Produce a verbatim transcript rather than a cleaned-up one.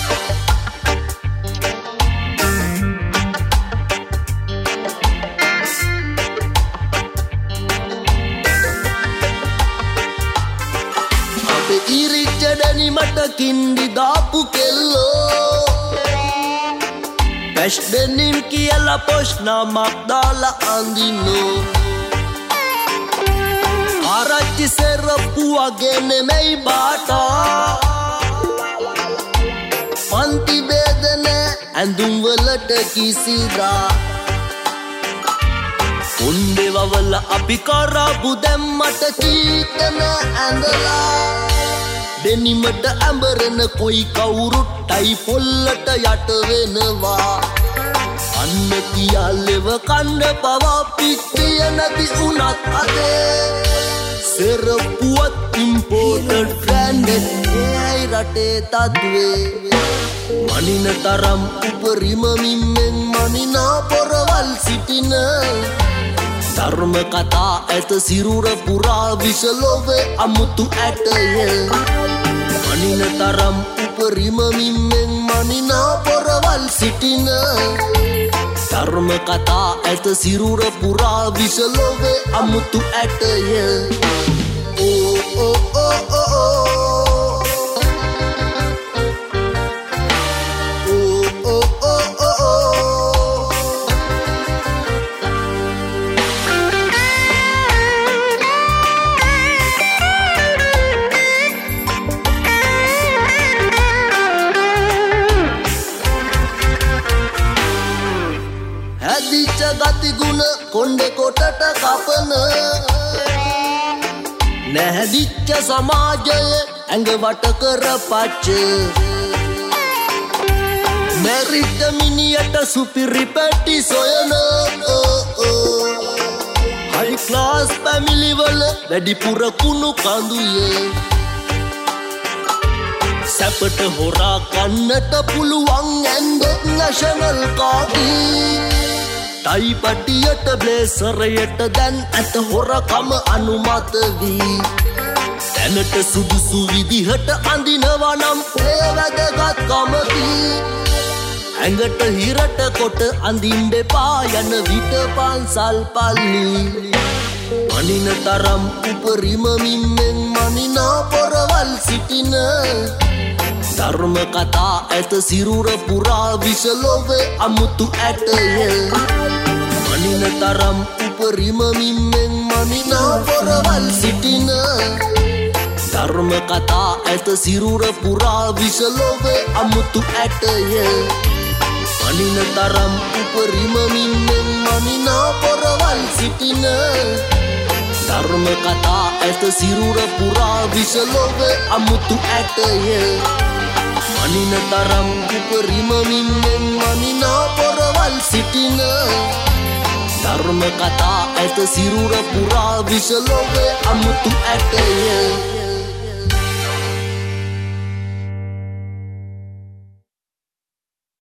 ඉරිච්චඩනි මට කින්ඩි දාපු කෙල්ලෝ පැෂ් දෙනිම් කියලා පොෂ් නමක් දාලා අඳින්නෝ ආරච්චි සෙරප්පු වගේ නෙමෙයි බාටා පන්ති බේදන ඇඳුම් වලට කිසිදා උන්දේ වවල අපි කරාපු දැම්මට කීතන ඇඳලා දෙනිමට ඇඹරෙන කොයි කවුරුත් ටයි පොල්ලට යට වෙනවා අන්න කියාලෙව කණ්ඩ පවා පිටිය නැති උනත් අදේ සෙරපුවත් ඉම්පෝර්ටඩ් බ්‍රෑන්ඩඩ් ඒයි රටේ තත්වේ මනින තරම් උපරිම මිම්මෙන් මනිනා පොරවල් සිටින ධර්ම කතා ඇත සිරුර පුරා විසලොවේ අමුතු ඇටය මනින තරම් උපරිම මිම්මෙන් මනිනා පොරවල් සිටින ධර්ම කතා ඇත සිරුර පුරා විසලොවේ අමුතු ඇටය ඕ ඕ ඕ ඕ හැදිච්ච ගතිගුණ කොණ්ඩේ කොටට කපන නැහැදිච්ච සමාජය ඇඟ වට කර පච්ච මැරිච්ච මිනියට සුපිරි පැටි සොයන හයි ක්ලාස් ෆැමිලි වල වැඩිපුර කුණු කඳුයේ සැපට හොරා කන්නට පුළුවන් ඇන්දොත් නැෂනල් කාකී ටයි පටියට බ්ලේසරයට දැන් ඇත හොරකම අනුමත වී දැනට සුදුසු විදිහට අඳිනවා නම් ඒ වැදගත්කමකි ඇඟට හිරට කොට අඳින්න එපා යන විට පන්සල් පල්ලි මනින තරම් උපරිම මිම්මෙන් මනිනා පොරවල් සිටින ධර්ම කතා ඇත සිරුර පුරා විසලොවේ අමුතු ඇටය මනින තරම් උපරිම මිම්මෙන් මනිනා පොරවල් සිටින ධර්ම කතා ඇත සිරුර පුරා විසලොවේ අමුතු ඇටය මනින තරම් උපරිම මිම්මෙන් මනිනා පොරවල් සිටින ධර්ම කතා ඇත සිරුර පුරා විසලොවේ අමුතු ඇටය මනින තරම් උපරිම මිම්මෙන් මනිනා පොරවල් සිටින ධර්ම කතා ඇත සිරුර පුරා විසලොවේ අමුතු ඇටය